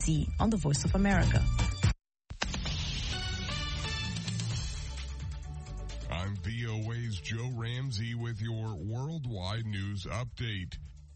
on the Voice of America. I'm VOA's Joe Ramsey with your worldwide news update.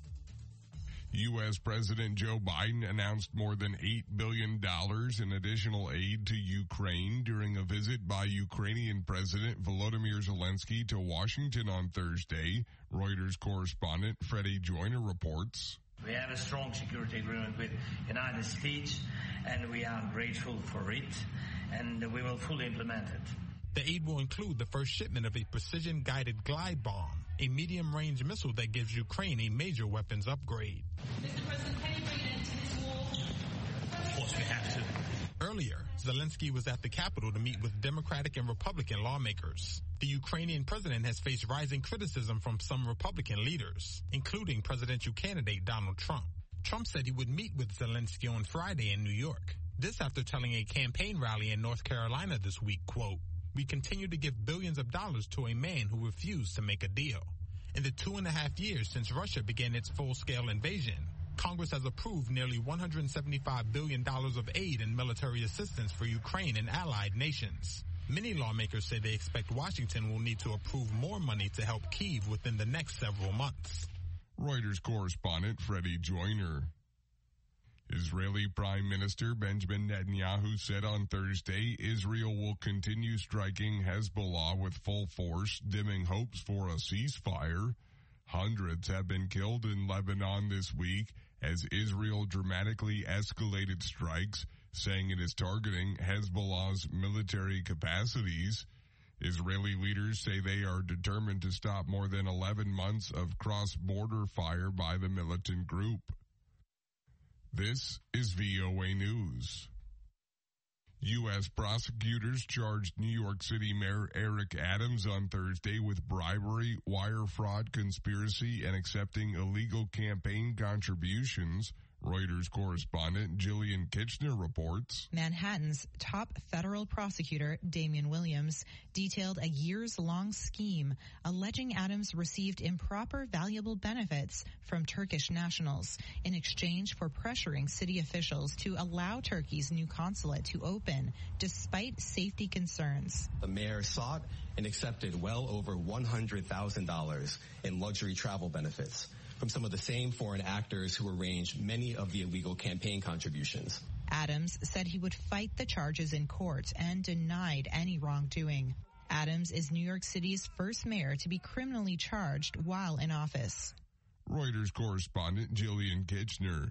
U.S. President Joe Biden announced more than $8 billion in additional aid to Ukraine during a visit by Ukrainian President Volodymyr Zelensky to Washington on Thursday. Reuters correspondent Freddie Joyner reports. We have a strong security agreement with the United States, and we are grateful for it, and we will fully implement it. The aid will include the first shipment of a precision-guided glide bomb, a medium-range missile that gives Ukraine a major weapons upgrade. Mr. President, can you bring an end to this war? Of course we have to. Earlier, Zelensky was at the Capitol to meet with Democratic and Republican lawmakers. The Ukrainian president has faced rising criticism from some Republican leaders, including presidential candidate Donald Trump. Trump said he would meet with Zelensky on Friday in New York. This after telling a campaign rally in North Carolina this week, quote, "We continue to give billions of dollars to a man who refused to make a deal." In the 2.5 years since Russia began its full-scale invasion, Congress has approved nearly $175 billion of aid and military assistance for Ukraine and allied nations. Many lawmakers say they expect Washington will need to approve more money to help Kyiv within the next several months. Reuters correspondent Freddie Joyner. Israeli Prime Minister Benjamin Netanyahu said on Thursday Israel will continue striking Hezbollah with full force, dimming hopes for a ceasefire. Hundreds have been killed in Lebanon this week as Israel dramatically escalated strikes, saying it is targeting Hezbollah's military capacities. Israeli leaders say they are determined to stop more than 11 months of cross-border fire by the militant group. This is VOA News. U.S. prosecutors charged New York City Mayor Eric Adams on Thursday with bribery, wire fraud, conspiracy, and accepting illegal campaign contributions. Reuters correspondent Jillian Kitchener reports. Manhattan's top federal prosecutor, Damian Williams, detailed a years-long scheme alleging Adams received improper valuable benefits from Turkish nationals in exchange for pressuring city officials to allow Turkey's new consulate to open despite safety concerns. The mayor sought and accepted well over $100,000 in luxury travel benefits from some of the same foreign actors who arranged many of the illegal campaign contributions. Adams said he would fight the charges in court and denied any wrongdoing. Adams is New York City's first mayor to be criminally charged while in office. Reuters correspondent Jillian Kitchener.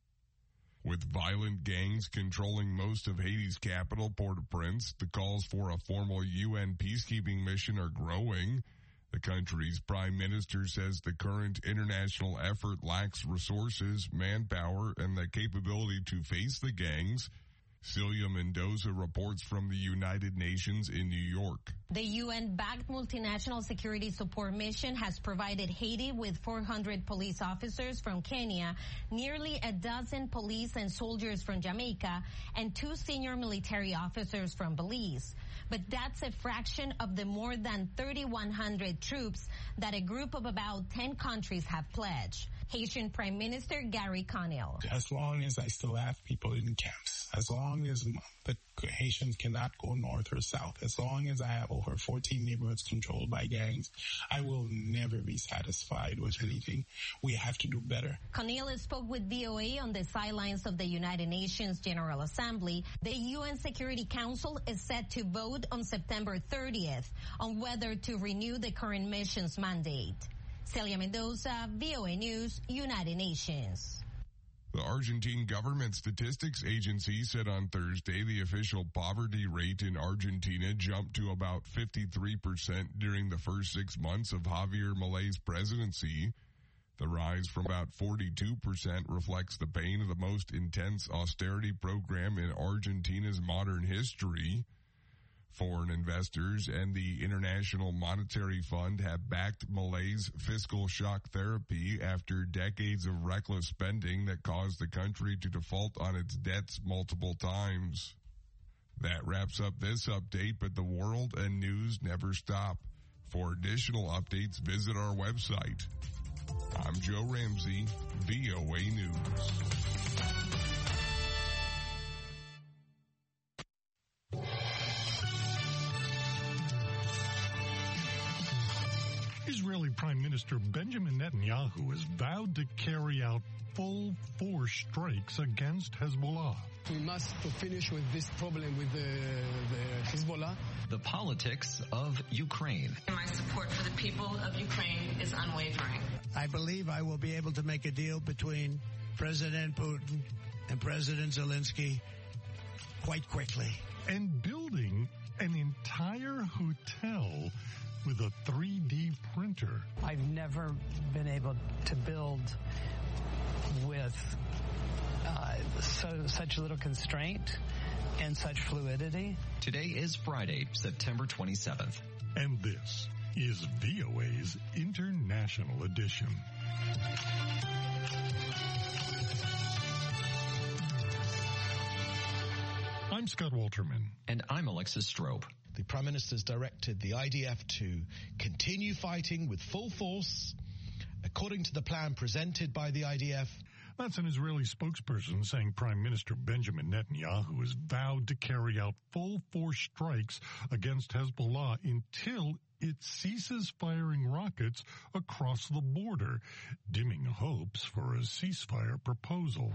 With violent gangs controlling most of Haiti's capital, Port-au-Prince, the calls for a formal UN peacekeeping mission are growing. The country's prime minister says the current international effort lacks resources, manpower, and the capability to face the gangs. Celia Mendoza reports from the United Nations in New York. The UN-backed multinational security support mission has provided Haiti with 400 police officers from Kenya, nearly a dozen police and soldiers from Jamaica, and 2 senior military officers from Belize. But that's a fraction of the more than 3,100 troops that a group of about 10 countries have pledged. Haitian Prime Minister Gary Conil. As long as I still have people in camps, as long as the Haitians cannot go north or south, as long as I have over 14 neighborhoods controlled by gangs, I will never be satisfied with anything. We have to do better. Conil spoke with VOA on the sidelines of the United Nations General Assembly. The UN Security Council is set to vote on September 30th on whether to renew the current mission's mandate. Celia Mendoza, VOA News, United Nations. The Argentine Government Statistics Agency said on Thursday the official poverty rate in Argentina jumped to about 53% during the first 6 months of Javier Milei's presidency. The rise from about 42% reflects the pain of the most intense austerity program in Argentina's modern history. Foreign investors and the International Monetary Fund have backed Milei's fiscal shock therapy after decades of reckless spending that caused the country to default on its debts multiple times. That wraps up this update, but the world and news never stop. For additional updates, visit our website. I'm Joe Ramsey, VOA News. Israeli Prime Minister Benjamin Netanyahu has vowed to carry out full-force strikes against Hezbollah. We must finish with this problem with the Hezbollah. The politics of Ukraine. My support for the people of Ukraine is unwavering. I believe I will be able to make a deal between President Putin and President Zelensky quite quickly. And building an entire hotel with a 3D printer. I've never been able to build with such little constraint and such fluidity. Today is Friday, September 27th. And this is VOA's International Edition. I'm Scott Walterman. And I'm Alexis Strobe. The Prime Minister's directed the IDF to continue fighting with full force, according to the plan presented by the IDF. That's an Israeli spokesperson saying Prime Minister Benjamin Netanyahu has vowed to carry out full-force strikes against Hezbollah until it ceases firing rockets across the border, dimming hopes for a ceasefire proposal.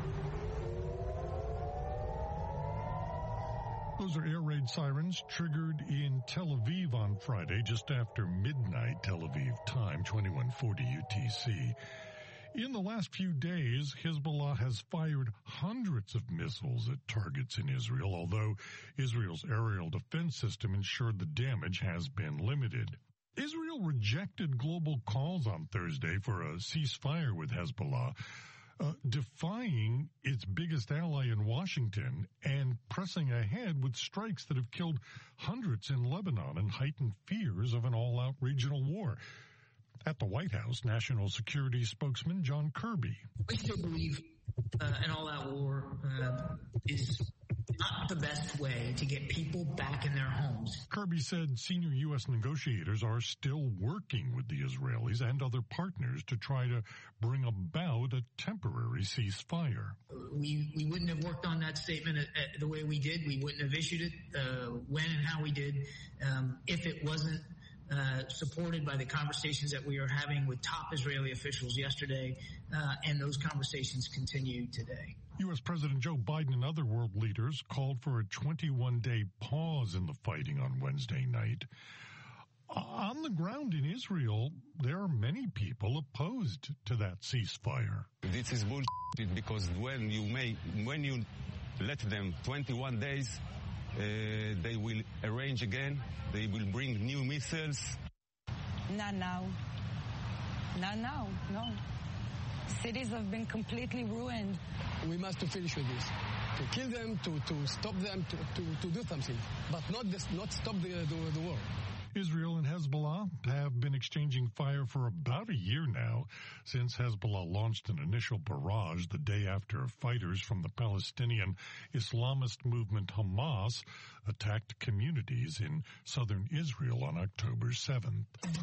Those are air raid sirens triggered in Tel Aviv on Friday, just after midnight Tel Aviv time, 2140 UTC. In the last few days, Hezbollah has fired hundreds of missiles at targets in Israel, although Israel's aerial defense system ensured the damage has been limited. Israel rejected global calls on Thursday for a ceasefire with Hezbollah, defying its biggest ally in Washington and pressing ahead with strikes that have killed hundreds in Lebanon and heightened fears of an all-out regional war. At the White House, National Security Spokesman John Kirby. We still believe an all-out war is not the best way to get people back in their homes. Kirby said senior U.S. negotiators are still working with the Israelis and other partners to try to bring about a temporary ceasefire. We wouldn't have worked on that statement the way we did. We wouldn't have issued it when and how we did if it wasn't supported by the conversations that we are having with top Israeli officials yesterday, and those conversations continue today. U.S. President Joe Biden and other world leaders called for a 21-day pause in the fighting on Wednesday night. On the ground in Israel, there are many people opposed to that ceasefire. This is bullshit because when you let them 21 days, they will arrange again. They will bring new missiles. Not now. Not now, no. Cities have been completely ruined. We must finish with this. To kill them, to stop them, to do something. But not stop the war. Israel and Hezbollah have been exchanging fire for about a year now, since Hezbollah launched an initial barrage the day after fighters from the Palestinian Islamist movement Hamas attacked communities in southern Israel on October 7th.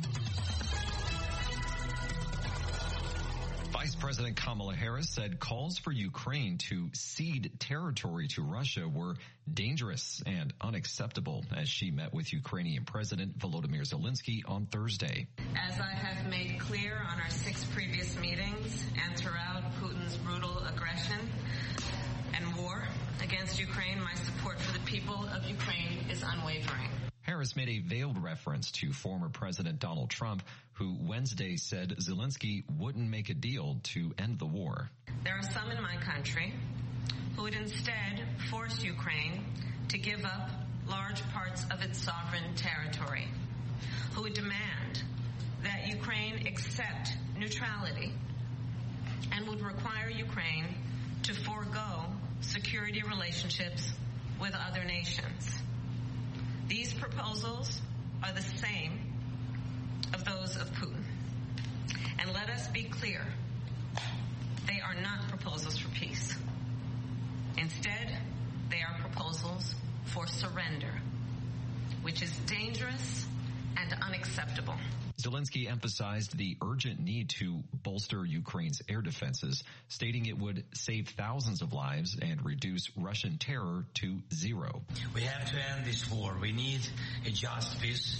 Vice President Kamala Harris said calls for Ukraine to cede territory to Russia were dangerous and unacceptable as she met with Ukrainian President Volodymyr Zelensky on Thursday. As I have made clear on our 6 previous meetings and throughout Putin's brutal aggression and war against Ukraine, my support for the people of Ukraine is unwavering. Harris made a veiled reference to former President Donald Trump, who Wednesday said Zelensky wouldn't make a deal to end the war. There are some in my country who would instead force Ukraine to give up large parts of its sovereign territory, who would demand that Ukraine accept neutrality and would require Ukraine to forego security relationships with other nations. These proposals are the same of those of Putin. And let us be clear, they are not proposals for peace. Instead, they are proposals for surrender, which is dangerous and unacceptable. Zelensky emphasized the urgent need to bolster Ukraine's air defenses, stating it would save thousands of lives and reduce Russian terror to zero. We have to end this war. We need a just peace,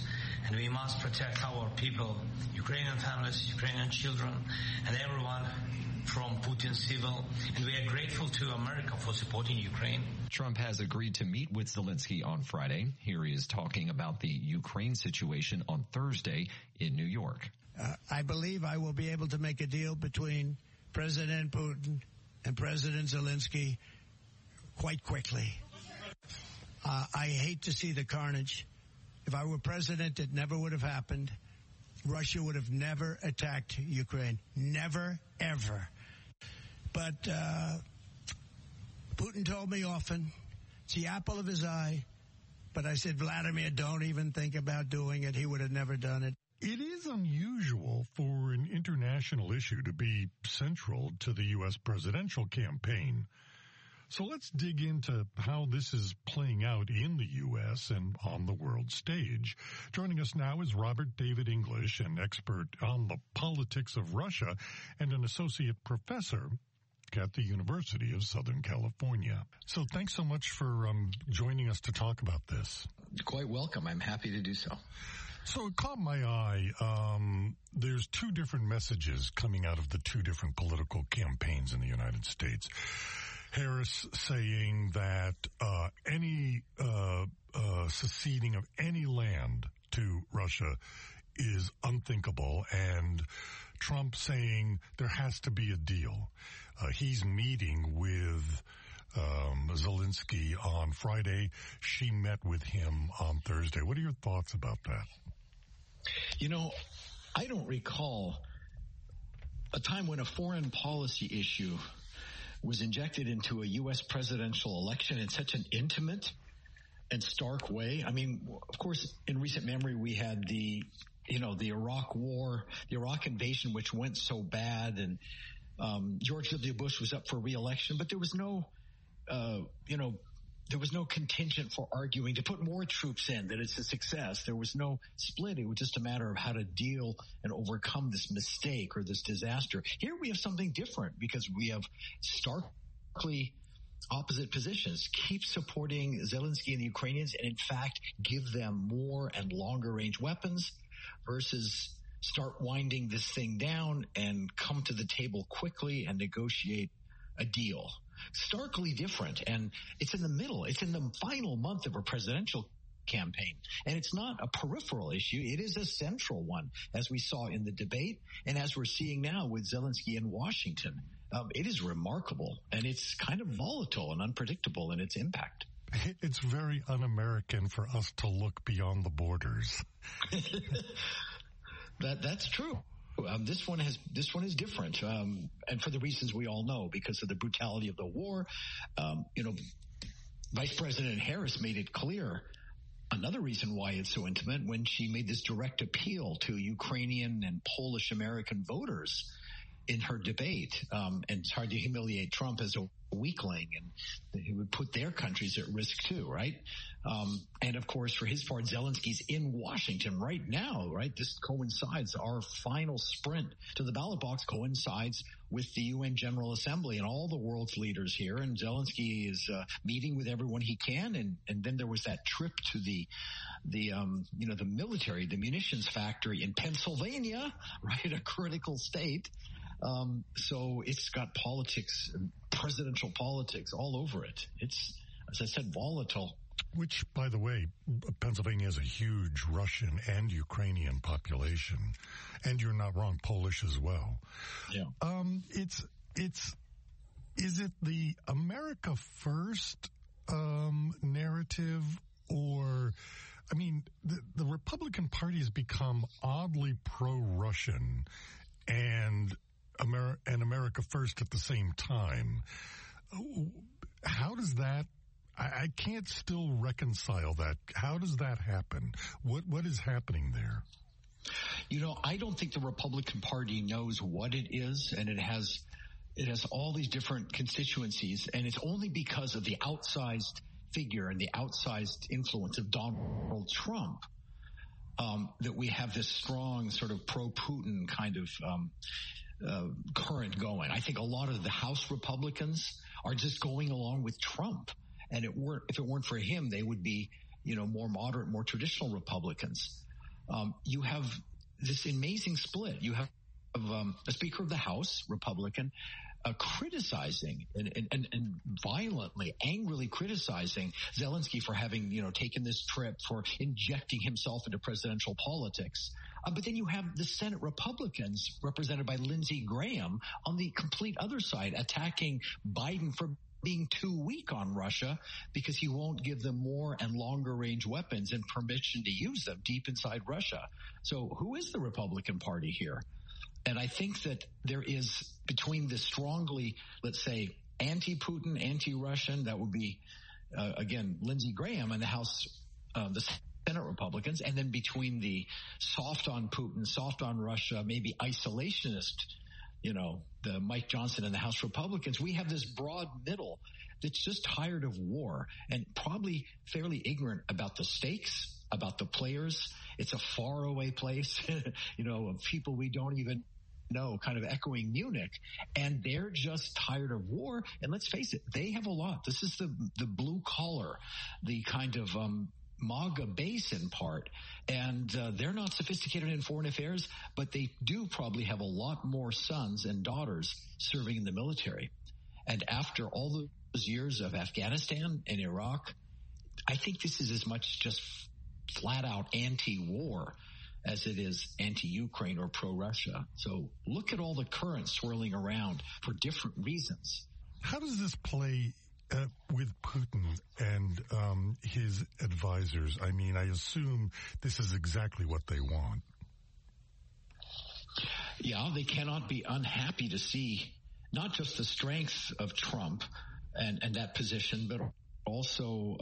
and we must protect our people, Ukrainian families, Ukrainian children, and everyone from Putin's evil. And we are grateful to America for supporting Ukraine. Trump has agreed to meet with Zelensky on Friday. Here he is talking about the Ukraine situation on Thursday in New York. I believe I will be able to make a deal between President Putin and President Zelensky quite quickly. I hate to see the carnage. If I were president, it never would have happened. Russia would have never attacked Ukraine. Never, ever. But Putin told me often, it's the apple of his eye. But I said, Vladimir, don't even think about doing it. He would have never done it. It is unusual for an international issue to be central to the U.S. presidential campaign. So let's dig into how this is playing out in the U.S. and on the world stage. Joining us now is Robert David English, an expert on the politics of Russia and an associate professor at the University of Southern California. So thanks so much for joining us to talk about this. Quite welcome. I'm happy to do so. So it caught my eye. There's two different messages coming out of the two different political campaigns in the United States. Harris saying that any seceding of any land to Russia is unthinkable, and Trump saying there has to be a deal. He's meeting with Zelensky on Friday. She met with him on Thursday. What are your thoughts about that? You know, I don't recall a time when a foreign policy issue was injected into a U.S. presidential election in such an intimate and stark way. I mean, of course, in recent memory, we had the Iraq war, the Iraq invasion, which went so bad, and George W. Bush was up for re-election, but there was no, there was no contingent for arguing to put more troops in, that it's a success. There was no split. It was just a matter of how to deal and overcome this mistake or this disaster. Here we have something different because we have starkly opposite positions. Keep supporting Zelensky and the Ukrainians and, in fact, give them more and longer range weapons versus start winding this thing down and come to the table quickly and negotiate a deal. Starkly different, and it's in the middle. It's in the final month of a presidential campaign, and it's not a peripheral issue. It is a central one, as we saw in the debate and as we're seeing now with Zelensky in Washington. It is remarkable, and it's kind of volatile and unpredictable in its impact. It's very un-American for us to look beyond the borders. That's true. This one is different, and for the reasons we all know, because of the brutality of the war. Vice President Harris made it clear. Another reason why it's so intimate, when she made this direct appeal to Ukrainian and Polish American voters in her debate, and tried to humiliate Trump as a weakling, and he would put their countries at risk too, right? And of course, for his part, Zelensky's in Washington right now, right? This coincides, our final sprint to the ballot box coincides with the UN General Assembly and all the world's leaders here. And Zelensky is meeting with everyone he can. And then there was that trip to the military, the munitions factory in Pennsylvania, right? A critical state. So it's got politics, presidential politics all over it. It's, as I said, volatile. Which, by the way, Pennsylvania has a huge Russian and Ukrainian population. And you're not wrong, Polish as well. Yeah. Is it the America First narrative, or, I mean, the Republican Party has become oddly pro-Russian and America First at the same time. How does that, I can't still reconcile that. How does that happen? What is happening there? You know, I don't think the Republican Party knows what it is, and it has all these different constituencies, and it's only because of the outsized figure and the outsized influence of Donald Trump that we have this strong sort of pro-Putin kind of current going. I think a lot of the House Republicans are just going along with Trump. And if it weren't for him, they would be, more moderate, more traditional Republicans. you have this amazing split. You have a Speaker of the House, Republican, criticizing and violently, angrily criticizing Zelensky for having, taken this trip, for injecting himself into presidential politics. But then you have the Senate Republicans, represented by Lindsey Graham, on the complete other side, attacking Biden for being too weak on Russia because he won't give them more and longer range weapons and permission to use them deep inside Russia. So who is the Republican Party here? And I think that there is, between the strongly, let's say, anti-Putin, anti-Russian, that would be, again, Lindsey Graham and the House, the Senate Republicans, and then between the soft on Putin, soft on Russia, maybe isolationist, the Mike Johnson and the House Republicans, we have this broad middle that's just tired of war and probably fairly ignorant about the stakes, about the players. It's a faraway place, of people we don't even know, kind of echoing Munich. And they're just tired of war. And let's face it, they have a lot. This is the blue collar, the kind of MAGA base in part. And they're not sophisticated in foreign affairs, but they do probably have a lot more sons and daughters serving in the military. And after all those years of Afghanistan and Iraq, I think this is as much just flat out anti-war as it is anti-Ukraine or pro-Russia. So look at all the currents swirling around for different reasons. How does this play with Putin and his advisors? I mean, I assume this is exactly what they want. Yeah, they cannot be unhappy to see not just the strength of Trump and that position, but also,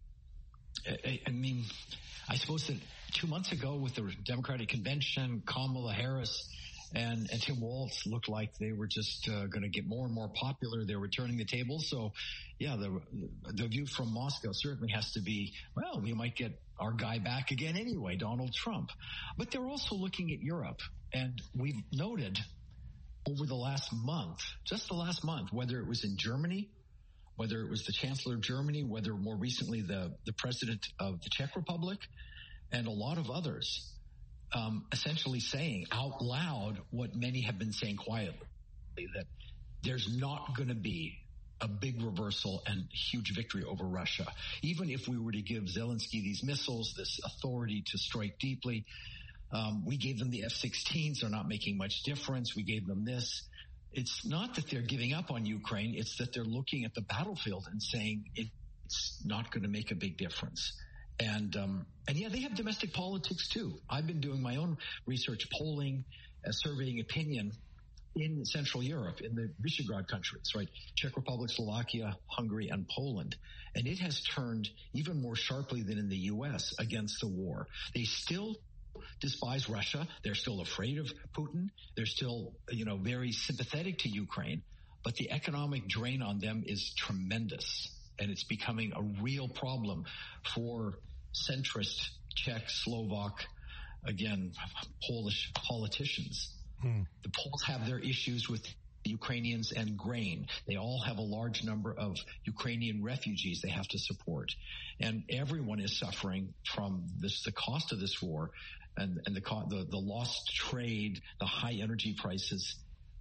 I suppose that 2 months ago with the Democratic Convention, Kamala Harris and Tim Walz looked like they were just going to get more and more popular. They were turning the tables. So, yeah, the view from Moscow certainly has to be, well, we might get our guy back again anyway, Donald Trump. But they're also looking at Europe. And we've noted over the last month, just the last month, whether it was in Germany, whether it was the Chancellor of Germany, whether more recently the President of the Czech Republic, and a lot of others, essentially saying out loud what many have been saying quietly, that there's not going to be a big reversal and huge victory over Russia. Even if we were to give Zelensky these missiles, this authority to strike deeply, we gave them the F-16s. They're not making much difference. We gave them this. It's not that they're giving up on Ukraine. It's that they're looking at the battlefield and saying it's not going to make a big difference. And yeah, they have domestic politics too. I've been doing my own research, polling, surveying opinion in Central Europe, in the Visegrad countries, right? Czech Republic, Slovakia, Hungary, and Poland. And it has turned even more sharply than in the U.S. against the war. They still despise Russia. They're still afraid of Putin. They're still, very sympathetic to Ukraine. But the economic drain on them is tremendous. And it's becoming a real problem for centrist Czech, Slovak, again, Polish politicians. The Poles have their issues with the Ukrainians and grain. They all have a large number of Ukrainian refugees they have to support. And everyone is suffering from this, the cost of this war and the lost trade, the high energy prices.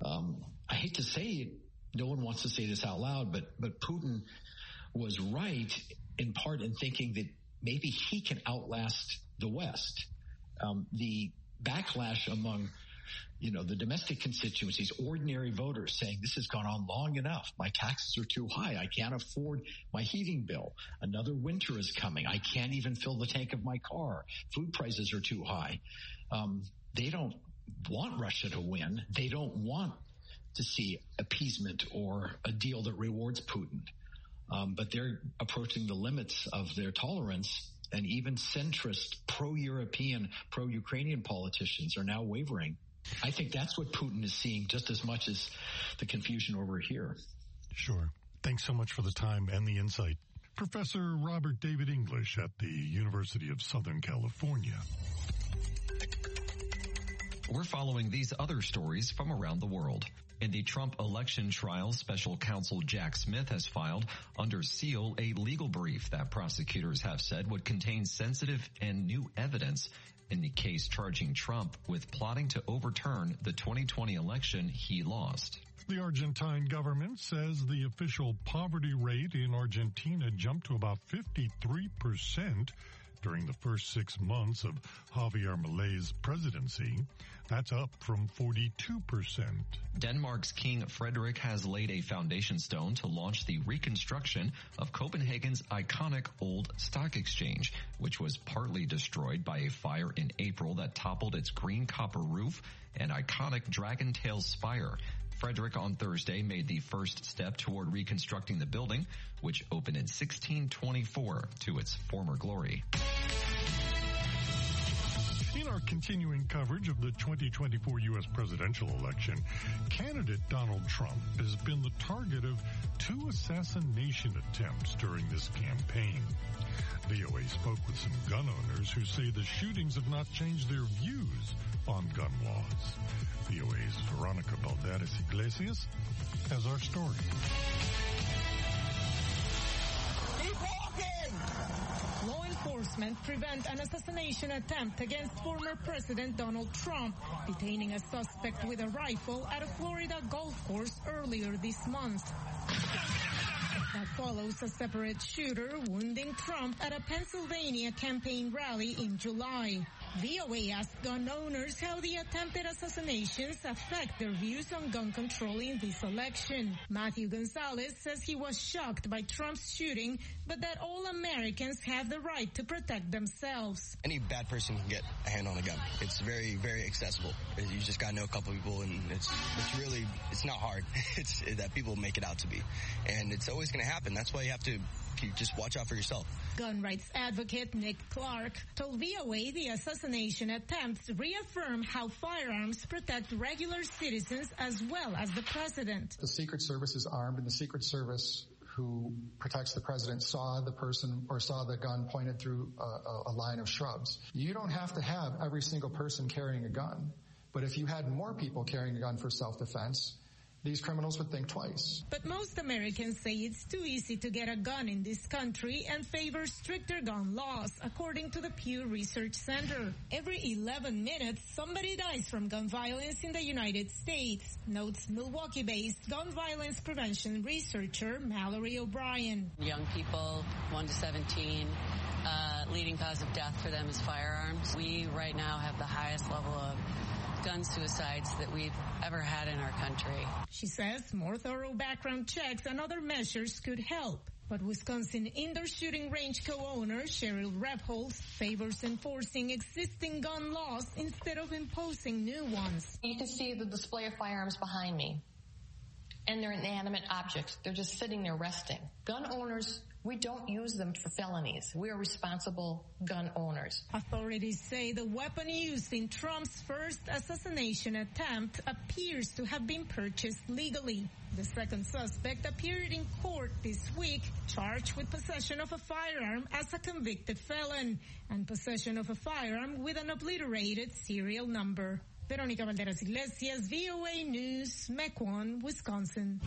I hate to say it, no one wants to say this out loud, but Putin was right in part in thinking that maybe he can outlast the West. The backlash among, the domestic constituencies, ordinary voters saying this has gone on long enough. My taxes are too high. I can't afford my heating bill. Another winter is coming. I can't even fill the tank of my car. Food prices are too high. They don't want Russia to win. They don't want to see appeasement or a deal that rewards Putin. But they're approaching the limits of their tolerance, and even centrist, pro-European, pro-Ukrainian politicians are now wavering. I think that's what Putin is seeing just as much as the confusion over here. Sure. Thanks so much for the time and the insight. Professor Robert David English at the University of Southern California. We're following these other stories from around the world. In the Trump election trial, special counsel Jack Smith has filed under seal a legal brief that prosecutors have said would contain sensitive and new evidence in the case charging Trump with plotting to overturn the 2020 election he lost. The Argentine government says the official poverty rate in Argentina jumped to about 53% during the first 6 months of Javier Milei's presidency. That's up from 42%. Denmark's King Frederik has laid a foundation stone to launch the reconstruction of Copenhagen's iconic old stock exchange, which was partly destroyed by a fire in April that toppled its green copper roof and iconic dragon tail spire. Frederik on Thursday made the first step toward reconstructing the building, which opened in 1624 to its former glory. In our continuing coverage of the 2024 U.S. presidential election, candidate Donald Trump has been the target of 2 assassination attempts during this campaign. VOA spoke with some gun owners who say the shootings have not changed their views on gun laws. VOA's Veronica Balderas Iglesias has our story. Law enforcement prevent an assassination attempt against former President Donald Trump, detaining a suspect with a rifle at a Florida golf course earlier this month. That follows a separate shooter wounding Trump at a Pennsylvania campaign rally in July. VOA asked gun owners how the attempted assassinations affect their views on gun control in this election. Matthew Gonzalez says he was shocked by Trump's shooting, but that all Americans have the right to protect themselves. Any bad person can get a hand on a gun. It's very, very accessible. You just got to know a couple people, and it's not hard. It's that people make it out to be. And it's always going to happen. That's why you have to just watch out for yourself. Gun rights advocate Nick Clark told VOA the assassination attempts reaffirm how firearms protect regular citizens as well as the president. The Secret Service is armed, and the Secret Service who protects the president saw the person or saw the gun pointed through a line of shrubs. You don't have to have every single person carrying a gun, but if you had more people carrying a gun for self-defense, these criminals would think twice. But most Americans say it's too easy to get a gun in this country and favor stricter gun laws, according to the Pew Research Center. Every 11 minutes, somebody dies from gun violence in the United States, notes Milwaukee-based gun violence prevention researcher Mallory O'Brien. Young people, 1 to 17, leading cause of death for them is firearms. We right now have the highest level of gun suicides that we've ever had in our country. She says more thorough background checks and other measures could help. But Wisconsin indoor shooting range co-owner Cheryl Rebholz favors enforcing existing gun laws instead of imposing new ones. You can see the display of firearms behind me, and they're inanimate objects. They're just sitting there resting. Gun owners, we don't use them for felonies. We are responsible gun owners. Authorities say the weapon used in Trump's first assassination attempt appears to have been purchased legally. The second suspect appeared in court this week, charged with possession of a firearm as a convicted felon and possession of a firearm with an obliterated serial number. Veronica Balderas Iglesias, VOA News, Mequon, Wisconsin.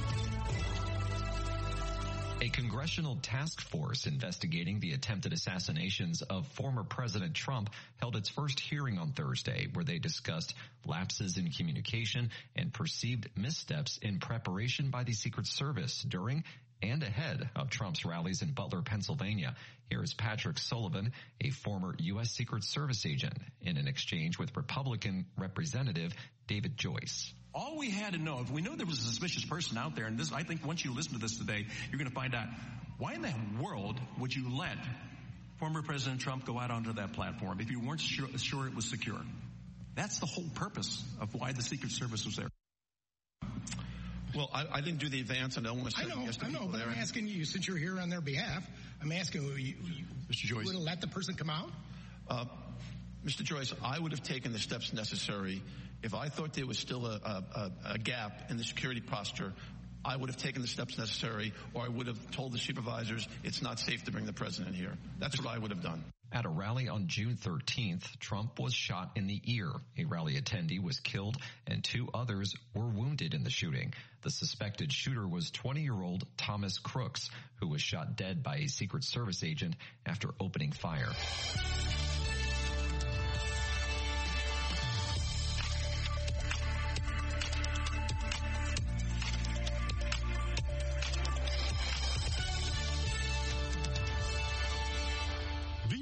A congressional task force investigating the attempted assassinations of former President Trump held its first hearing on Thursday, where they discussed lapses in communication and perceived missteps in preparation by the Secret Service during and ahead of Trump's rallies in Butler, Pennsylvania. Here is Patrick Sullivan, a former U.S. Secret Service agent, in an exchange with Republican Representative David Joyce. All we had to know, if we know there was a suspicious person out there, and this, I think once you listen to this today, you're going to find out, why in the world would you let former President Trump go out onto that platform if you weren't sure it was secure? That's the whole purpose of why the Secret Service was there. Well, I didn't do the advance, and I don't want to say yes to people but there. I'm asking you, since you're here on their behalf, I'm asking you, Mr. Joyce, would let the person come out? Mr. Joyce, I would have taken the steps necessary. If I thought there was still a gap in the security posture, I would have taken the steps necessary, or I would have told the supervisors it's not safe to bring the president here. That's what I would have done. At a rally on June 13th, Trump was shot in the ear. A rally attendee was killed and 2 others were wounded in the shooting. The suspected shooter was 20-year-old Thomas Crooks, who was shot dead by a Secret Service agent after opening fire.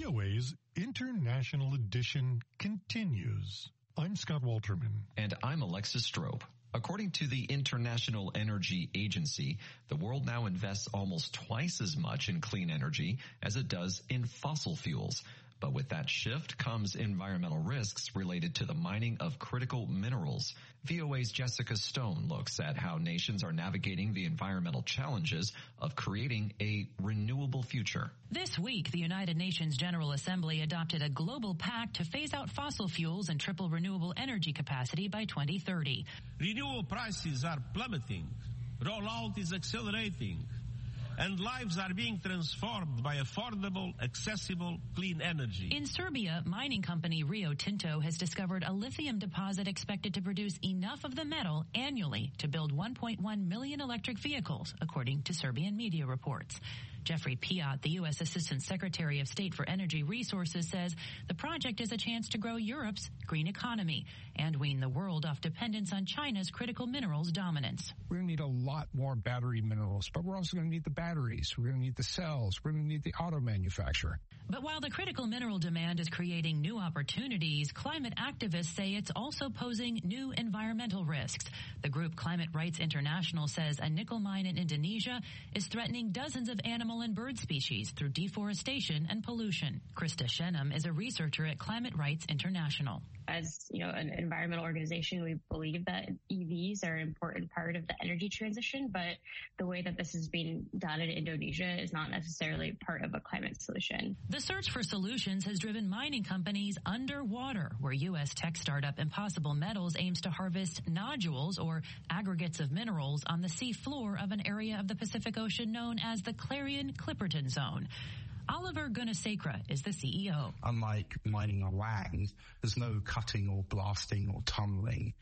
VOA's International Edition continues. I'm Scott Walterman. And I'm Alexis Strope. According to the International Energy Agency, the world now invests almost twice as much in clean energy as it does in fossil fuels. But with that shift comes environmental risks related to the mining of critical minerals. VOA's Jessica Stone looks at how nations are navigating the environmental challenges of creating a renewable future. This week, the United Nations General Assembly adopted a global pact to phase out fossil fuels and triple renewable energy capacity by 2030. Renewable prices are plummeting. Rollout is accelerating. And lives are being transformed by affordable, accessible, clean energy. In Serbia, mining company Rio Tinto has discovered a lithium deposit expected to produce enough of the metal annually to build 1.1 million electric vehicles, according to Serbian media reports. Jeffrey Piot, the U.S. Assistant Secretary of State for Energy Resources, says the project is a chance to grow Europe's green economy and wean the world off dependence on China's critical minerals dominance. We're going to need a lot more battery minerals, but we're also going to need the batteries. We're going to need the cells. We're going to need the auto manufacturer. But while the critical mineral demand is creating new opportunities, climate activists say it's also posing new environmental risks. The group Climate Rights International says a nickel mine in Indonesia is threatening dozens of animal and bird species through deforestation and pollution. Krista Shenham is a researcher at Climate Rights International. As an environmental organization, we believe that EVs are an important part of the energy transition, but the way that this is being done in Indonesia is not necessarily part of a climate solution. The search for solutions has driven mining companies underwater, where U.S. tech startup Impossible Metals aims to harvest nodules or aggregates of minerals on the sea floor of an area of the Pacific Ocean known as the Clarion-Clipperton Zone. Oliver Gunasekra is the CEO. Unlike mining on land, there's no cutting or blasting or tunneling.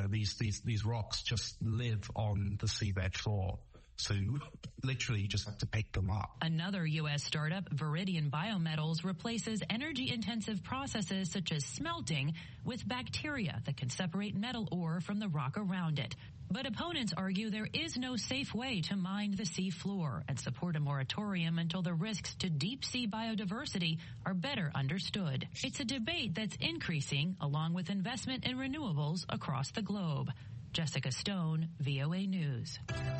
These rocks just live on the seabed floor. So literally you just have to pick them up. Another U.S. startup, Viridian Biometals, replaces energy-intensive processes such as smelting with bacteria that can separate metal ore from the rock around it. But opponents argue there is no safe way to mine the sea floor and support a moratorium until the risks to deep-sea biodiversity are better understood. It's a debate that's increasing along with investment in renewables across the globe. Jessica Stone, VOA News.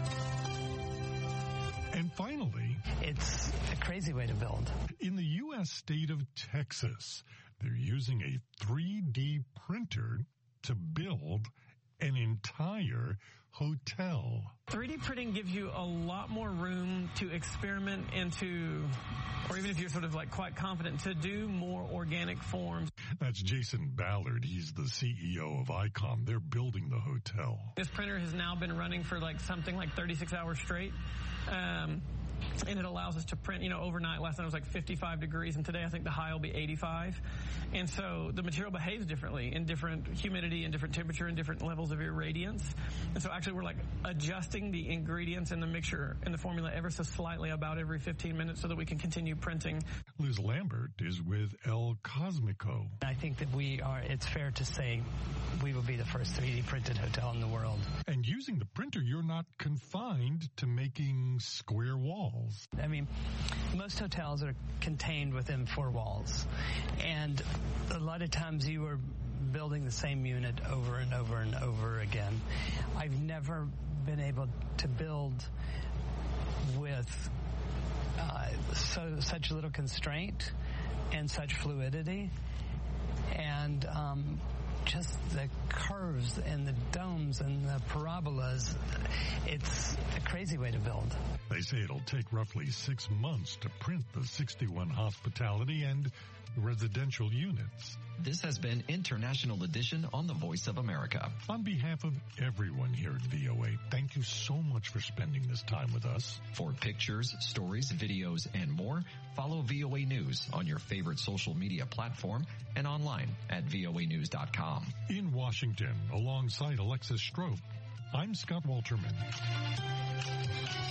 And finally, it's a crazy way to build. In the U.S. state of Texas, they're using a 3D printer to build an entire hotel. 3D printing gives you a lot more room to experiment into, or even if you're sort of like quite confident, to do more organic forms. That's Jason Ballard. He's the CEO of ICOM. They're building the hotel. This printer has now been running for something like 36 hours straight. And it allows us to print, overnight. Last night it was like 55 degrees, and today I think the high will be 85. And so the material behaves differently in different humidity and different temperature and different levels of irradiance. And so actually we're adjusting the ingredients in the mixture and the formula ever so slightly about every 15 minutes so that we can continue printing. Liz Lambert is with El Cosmico. I think that it's fair to say we will be the first 3D printed hotel in the world. And using the printer, you're not confined to making square walls. I mean, most hotels are contained within 4 walls. And a lot of times you are building the same unit over and over and over again. I've never been able to build with such little constraint and such fluidity. And just the curves and the domes and the parabolas, it's a crazy way to build. They say it'll take roughly 6 months to print the 61 hospitality and residential units. This has been International Edition on the Voice of America. On behalf of everyone here at VOA, thank you so much for spending this time with us. For pictures, stories, videos, and more, follow VOA News on your favorite social media platform and online at voanews.com. In Washington, alongside Alexis Strope, I'm Scott Walterman.